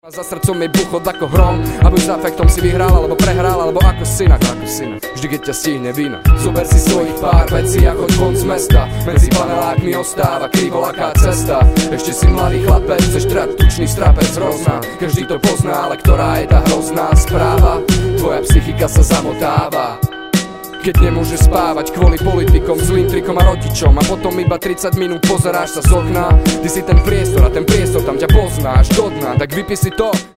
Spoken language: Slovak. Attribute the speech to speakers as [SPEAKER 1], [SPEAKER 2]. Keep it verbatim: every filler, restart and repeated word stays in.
[SPEAKER 1] Za srdcom je buchod ako hrom, a buď s afektom si vyhral, alebo prehral, alebo ako synak, ako synak. Vždy keď ťa stihne vina, zober si svojich pár vecí a choď von z mesta. Medzi panelákmi ostáva krivolaká cesta. Ešte si mladý chlapec, chceš trať tučný strapec hrozná. Každý to pozná, ale ktorá je tá hrozná správa? Tvoja psychika sa zamotáva, keď nemôže spávať kvôli politikom, zlým trikom a rodičom. A potom iba tridsať minút pozeráš sa z okna. Ty si ten priestor a ten priestor tam ťa poznáš do dna, tak vypí si to.